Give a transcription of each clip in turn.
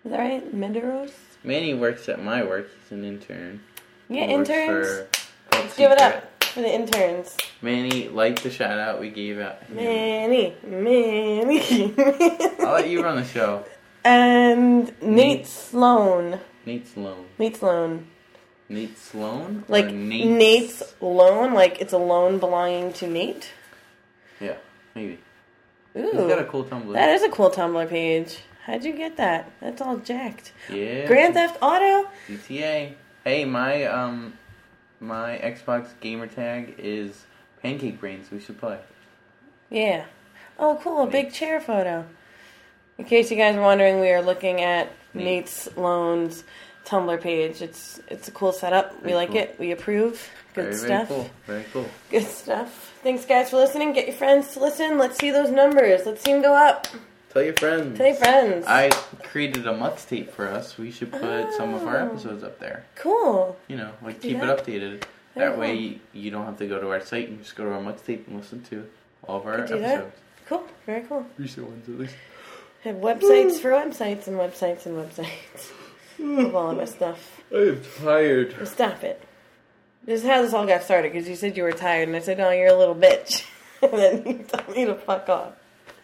Is that right? Medeiros? Manny works at my work. He's an intern. Yeah, He works interns. for Let's give it up for the interns. Manny, like the shout out we gave out. Manny. I'll let you run the show. And Nate Sloan. Nate Sloan. Nate Sloan. Nate Sloan? Like Or Nate's loan, like it's a loan belonging to Nate. Yeah, maybe. Ooh, He's got a cool Tumblr. that is a cool Tumblr page. How'd you get that? That's all jacked. Yeah. Grand Theft Auto? GTA. Hey, my Xbox gamer tag is Pancake Brains. We should play. Yeah. Oh, cool. A big chair photo. In case you guys are wondering, we are looking at Nate Sloan's Tumblr page. It's a cool setup. We Very like cool. it. We approve. Good stuff. Very cool. Very cool. Good stuff. Thanks, guys, for listening. Get your friends to listen. Let's see those numbers. Let's see them go up. Tell your friends. Tell your friends. I created a mux tape for us. We should put some of our episodes up there. Cool. You know, like Do keep it that. updated. Very That way cool. you don't have to go to our site. You just go to our mux tape and listen to all of our Could do episodes. that. Cool. Very cool. Recent ones at least. Have websites for websites and websites and websites of all of our stuff. I am tired. Well, stop it. This is how this all got started, because you said you were tired, and I said, oh, you're a little bitch. And then you told me to fuck off.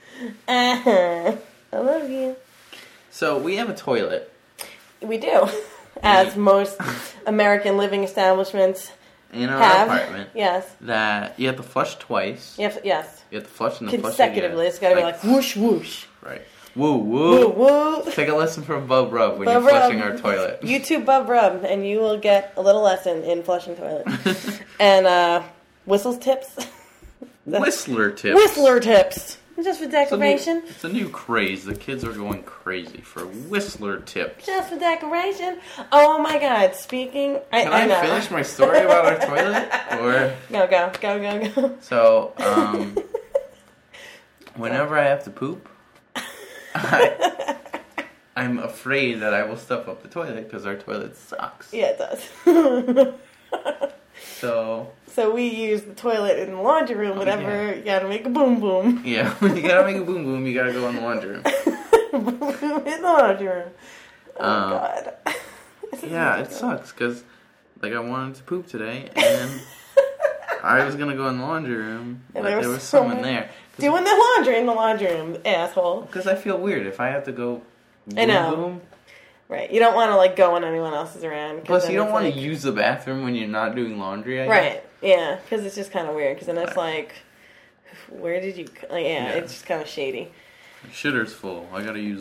I love you. So we have a toilet. We do. As most American living establishments In our have. apartment. Yes. That you have to flush twice. Yes. You have to flush and then flush Consecutively. again. It's got to be like whoosh, whoosh. Right. Woo, woo. Woo, woo. Take a lesson from Bub Rub when Bub you're flushing Rub. our toilet. YouTube Bub Rub, and you will get a little lesson in flushing toilets. And whistles tips. Whistler tips. Whistler tips. Just for decoration. It's a new craze. The kids are going crazy for Whistler tips. Just for decoration. Oh my God! Speaking, Can I know. finish my story about our toilet? Or Go. so, whenever I have to poop, I'm afraid that I will stuff up the toilet because our toilet sucks. Yeah, it does. So we use the toilet in the laundry room whenever you gotta make a boom boom. yeah, when you gotta make a boom boom, you gotta go in the laundry room. Boom boom in the laundry room. Oh God. Yeah, it sucks because like I wanted to poop today and I was gonna go in the laundry room, but there was someone there. Doing the laundry in the laundry room, asshole. Because I feel weird if I have to go boom I know. boom. Right. You don't want to, like, go when anyone else is around. Plus, you don't want to use the bathroom when you're not doing laundry, I guess. Right. Yeah. Because it's just kind of weird. Because then it's like, where did you... Like, yeah, it's just kind of shady. Shitter's full. I gotta use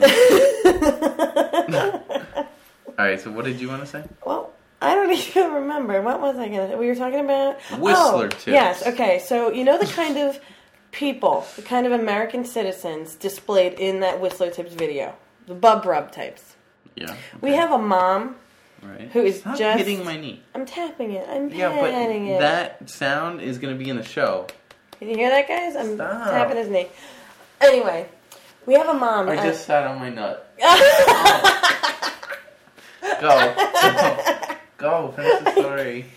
it. Alright, so what did you want to say? Well, I don't even remember. What was I going to... We were talking about... Whistler tips. Yes. Okay. So, you know the kind of people, the kind of American citizens displayed in that Whistler Tips video? The Bub Rub types. Yeah. Okay. We have a mom Right. who is Stop just... hitting my knee. I'm tapping it. I'm Yeah, but patting it. that sound is going to be in the show. Can you hear that, guys? I'm Stop. tapping his knee. Anyway, we have a mom. I just sat on my nut. Go. Finish the story.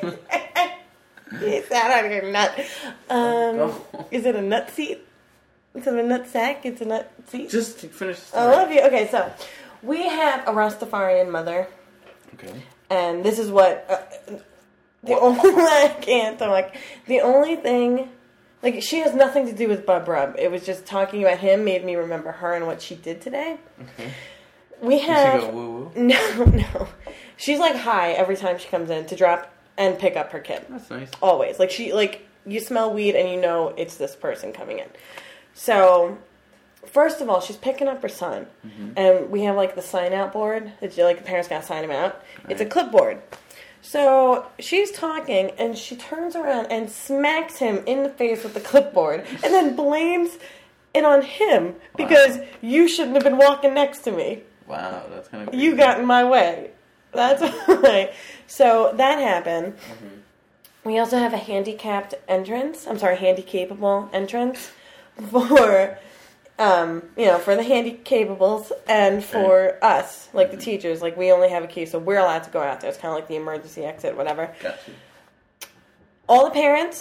You sat on your nut. Go. Is it a nut seat? Instead of a nut sack, it's a nut seat? Just finish the story. I love you. Okay, so we have a Rastafarian mother. Okay. And this is what... the only... I can't. I'm like... The only thing... Like, she has nothing to do with Bub Rub. It was just talking about him made me remember her and what she did today. Okay. We have... Did she go woo-woo? No. She's like high every time she comes in to drop and pick up her kid. That's nice. Always. Like, you smell weed and you know it's this person coming in. So, first of all, she's picking up her son. Mm-hmm. And we have, like, the sign-out board. That the parents got to sign him out. Right. It's a clipboard. So, she's talking, and she turns around and smacks him in the face with the clipboard. And then blames it on him. Because you shouldn't have been walking next to me. Wow, that's kind of... You got in my way. That's right. So, that happened. Mm-hmm. We also have a handicapped entrance. I'm sorry, handy-capable entrance. For, for the handy-capables and for us, like the teachers. Like, we only have a key, so we're allowed to go out there. It's kind of like the emergency exit, whatever. Gotcha. All the parents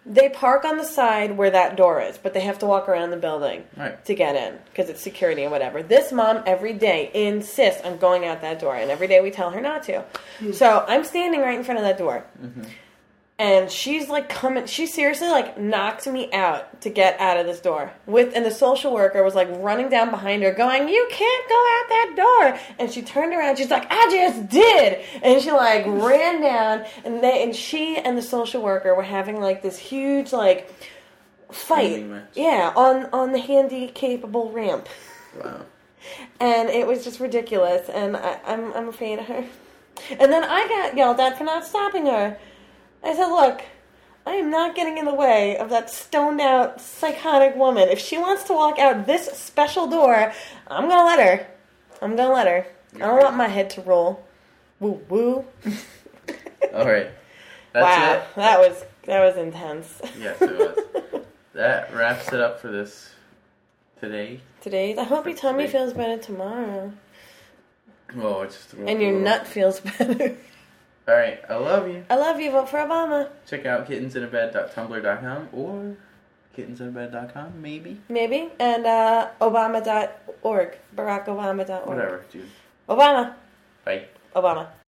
They park on the side where that door is, but they have to walk around the building to get in because it's security and whatever. This mom every day insists on going out that door, and every day we tell her not to. So I'm standing right in front of that door. Mm-hmm. And she's like coming, she seriously like knocked me out to get out of this door. And the social worker was like running down behind her going, "You can't go out that door." And she turned around, she's like, "I just did." And she like ran down and she and the social worker were having like this huge like fight. Yeah, on the handy-capable ramp. Wow. And it was just ridiculous, and I'm afraid of her. And then I got yelled at for not stopping her. I said, "Look, I am not getting in the way of that stoned-out, psychotic woman. If she wants to walk out this special door, I'm going to let her. I'm going to let her. I don't want my head to roll. Woo-woo." All right. That's it. That was intense. Yes, it was. That wraps it up for this today. I hope your tummy feels better tomorrow. Well, it's just and your nut feels better. All right, I love you. I love you. Vote for Obama. Check out kittensinabed.tumblr.com or kittensinabed.com, maybe. And Obama.org. BarackObama.org. Whatever, dude. Obama. Bye. Obama.